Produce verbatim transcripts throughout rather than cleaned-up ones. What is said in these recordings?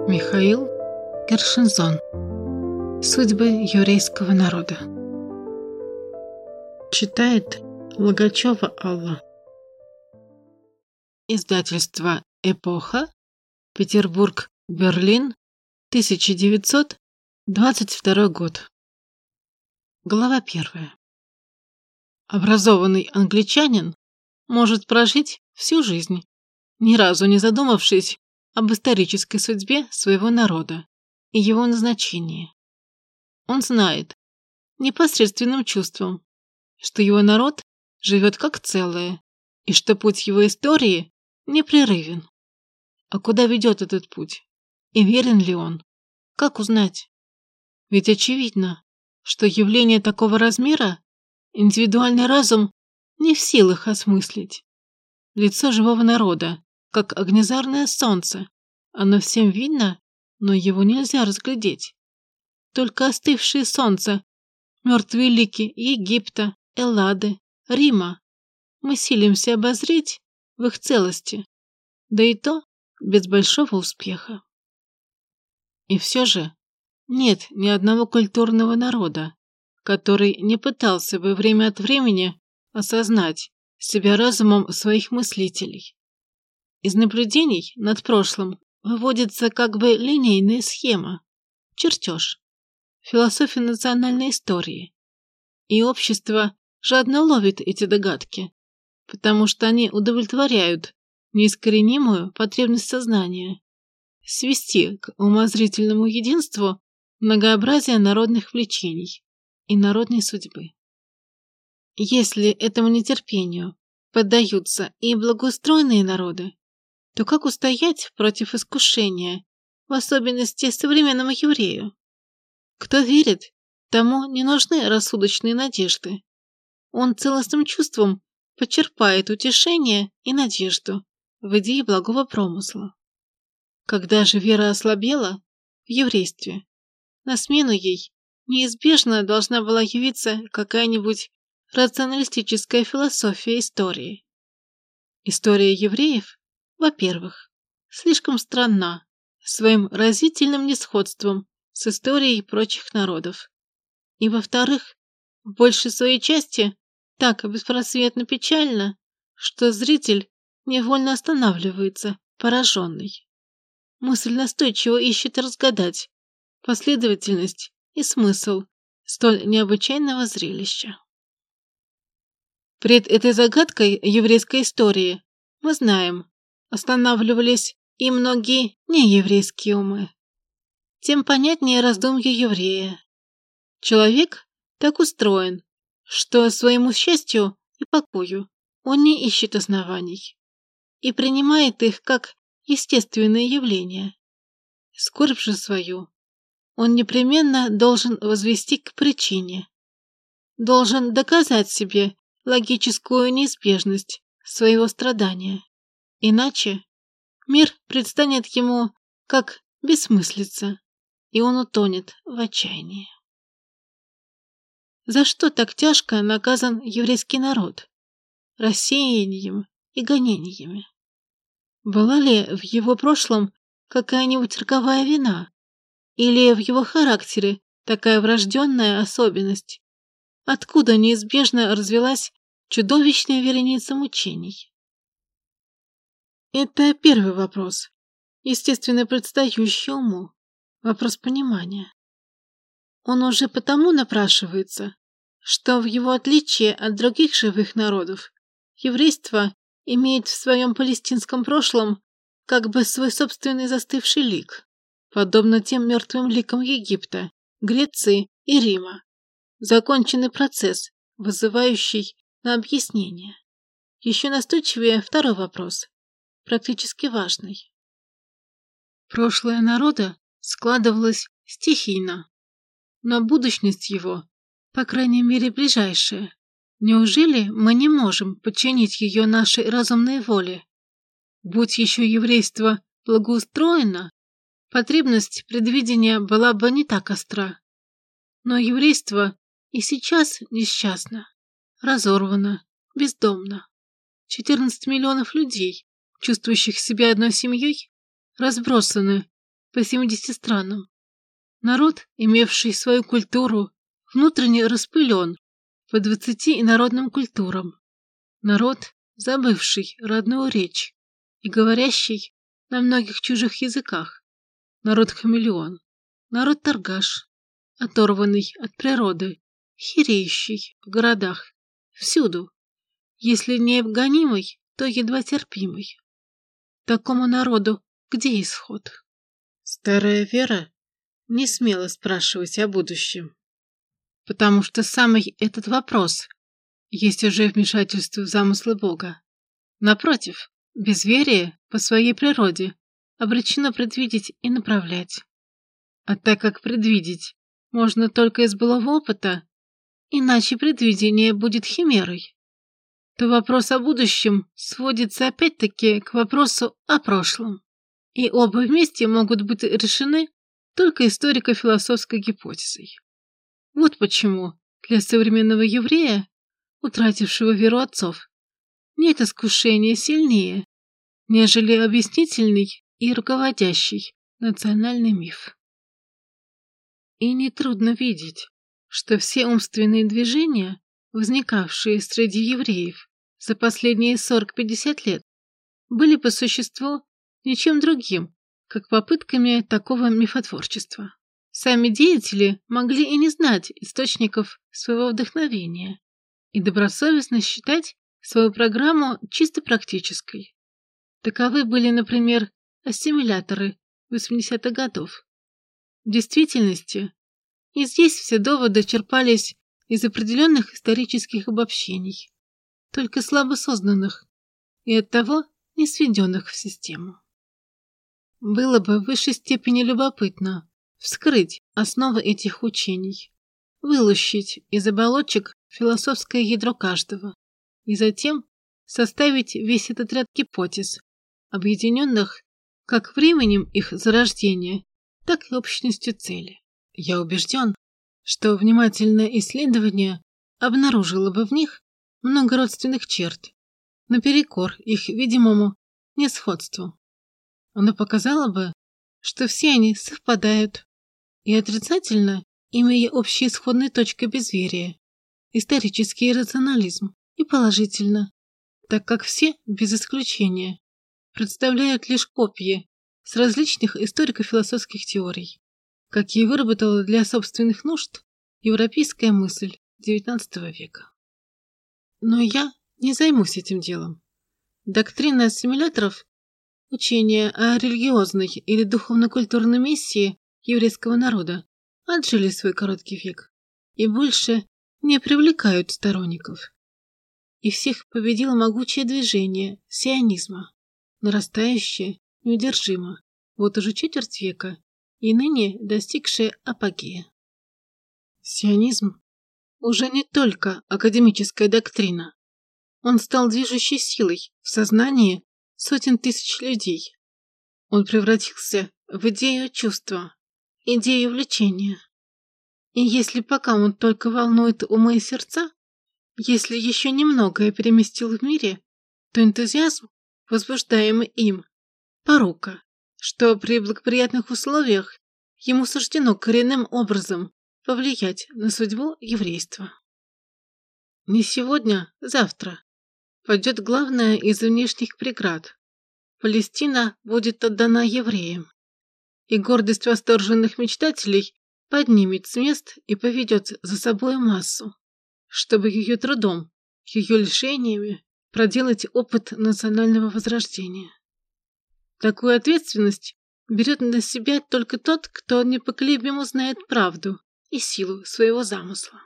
Михаил Гершензон. Судьбы еврейского народа. Читает Логачева Алла. Издательство «Эпоха», Петербург, Берлин, тысяча девятьсот двадцать второй год. Глава первая. Образованный англичанин может прожить всю жизнь, ни разу не задумавшись об исторической судьбе своего народа и его назначении. Он знает непосредственным чувством, что его народ живет как целое и что путь его истории непрерывен. А куда ведет этот путь? И верен ли он? Как узнать? Ведь очевидно, что явление такого размера индивидуальный разум не в силах осмыслить. Лицо живого народа, как огнезарное солнце, оно всем видно, но его нельзя разглядеть. Только остывшие солнца, мертвые лики Египта, Эллады, Рима мы силимся обозреть в их целости, да и то без большого успеха. И все же нет ни одного культурного народа, который не пытался бы время от времени осознать себя разумом своих мыслителей. Из наблюдений над прошлым выводится как бы линейная схема, чертеж, философия национальной истории. И общество жадно ловит эти догадки, потому что они удовлетворяют неискоренимую потребность сознания свести к умозрительному единству многообразие народных влечений и народной судьбы. Если этому нетерпению поддаются и благоустроенные народы, то как устоять против искушения, в особенности современному еврею? Кто верит, тому не нужны рассудочные надежды. Он целостным чувством почерпает утешение и надежду в идее благого промысла. Когда же вера ослабела в еврействе, на смену ей неизбежно должна была явиться какая-нибудь рационалистическая философия истории. История евреев, во-первых, слишком странна своим разительным несходством с историей прочих народов, и, во-вторых, в большей своей части так беспросветно печально, что зритель невольно останавливается, пораженный. Мысль настойчиво ищет разгадать последовательность и смысл столь необычайного зрелища. Пред этой загадкой еврейской истории, мы знаем, останавливались и многие нееврейские умы. Тем понятнее раздумье еврея. Человек так устроен, что своему счастью и покою он не ищет оснований и принимает их как естественные явления. Скорбь же свою он непременно должен возвести к причине, должен доказать себе логическую неизбежность своего страдания. Иначе мир предстанет ему как бессмыслица, и он утонет в отчаянии. За что так тяжко наказан еврейский народ? Рассеянием и гонениями. Была ли в его прошлом какая-нибудь роковая вина? Или в его характере такая врожденная особенность? Откуда неизбежно развилась чудовищная вереница мучений? Это первый вопрос, естественно предстающий уму, вопрос понимания. Он уже потому напрашивается, что в его отличие от других живых народов, еврейство имеет в своем палестинском прошлом как бы свой собственный застывший лик, подобно тем мертвым ликам Египта, Греции и Рима. Законченный процесс, вызывающий на объяснение. Еще настойчивее второй вопрос, практически важный. Прошлое народа складывалось стихийно, но будущность его, по крайней мере ближайшая, неужели мы не можем подчинить ее нашей разумной воле? Будь еще еврейство благоустроено, потребность предвидения была бы не так остра. Но еврейство и сейчас несчастно, разорвано, бездомно. четырнадцать миллионов людей, чувствующих себя одной семьей, разбросаны по семидесяти странам. Народ, имевший свою культуру, внутренне распылен по двадцати инородным культурам. Народ, забывший родную речь и говорящий на многих чужих языках. Народ-хамелеон. Народ-торгаш, оторванный от природы, хиреющий в городах, всюду. Если не гонимый, то едва терпимый. Такому народу где исход? Старая вера не смела спрашивать о будущем, потому что самый этот вопрос есть уже вмешательство в замыслы Бога. Напротив, безверие по своей природе обречено предвидеть и направлять. А так как предвидеть можно только из былого опыта, иначе предвидение будет химерой, то вопрос о будущем сводится опять-таки к вопросу о прошлом. И оба вместе могут быть решены только историко-философской гипотезой. Вот почему для современного еврея, утратившего веру отцов, нет искушения сильнее, нежели объяснительный и руководящий национальный миф. И нетрудно видеть, что все умственные движения, возникавшие среди евреев за последние сорок-пятьдесят лет, были по существу ничем другим, как попытками такого мифотворчества. Сами деятели могли и не знать источников своего вдохновения и добросовестно считать свою программу чисто практической. Таковы были, например, ассимиляторы восьмидесятых годов. В действительности, и здесь все доводы черпались из определенных исторических обобщений, только слабо созданных и оттого не сведенных в систему. Было бы в высшей степени любопытно вскрыть основы этих учений, вылущить из оболочек философское ядро каждого и затем составить весь этот ряд гипотез, объединенных как временем их зарождения, так и общностью цели. Я убежден, что внимательное исследование обнаружило бы в них много родственных черт, наперекор их видимому несходству. Оно показало бы, что все они совпадают, и отрицательно, имея общие исходные точки безверия, исторический рационализм, и положительно, так как все, без исключения, представляют лишь копии с различных историко-философских теорий, какие выработала для собственных нужд европейская мысль девятнадцатого века. Но я не займусь этим делом. Доктрина ассимиляторов, учение о религиозной или духовно-культурной миссии еврейского народа, отжили свой короткий век и больше не привлекают сторонников. И всех победило могучее движение сионизма, нарастающее неудержимо, вот уже четверть века и ныне достигшее апогея. Сионизм уже не только академическая доктрина. Он стал движущей силой в сознании сотен тысяч людей. Он превратился в идею чувства, идею влечения. И если пока он только волнует умы и сердца, если еще немногое переместил в мире, то энтузиазм, возбуждаемый им, порука, что при благоприятных условиях ему суждено коренным образом повлиять на судьбу еврейства. Не сегодня, завтра пойдет главное из внешних преград. Палестина будет отдана евреям, и гордость восторженных мечтателей поднимет с мест и поведет за собой массу, чтобы ее трудом, ее лишениями проделать опыт национального возрождения. Такую ответственность берет на себя только тот, кто непоколебимо знает правду и силу своего замысла.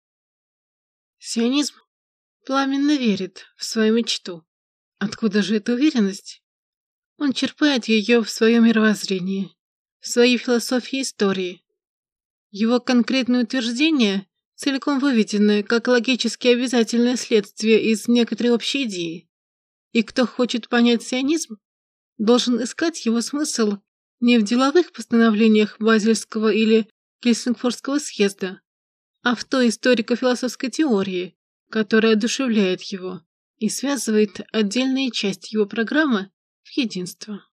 Сионизм пламенно верит в свою мечту. Откуда же эта уверенность? Он черпает ее в свое мировоззрение, в своей философии истории. Его конкретные утверждения целиком выведены как логически обязательное следствие из некоторой общей идеи. И кто хочет понять сионизм, должен искать его смысл не в деловых постановлениях Базельского или Гельсингфорского съезда, а в той историко-философской теории, которая одушевляет его и связывает отдельные части его программы в единство.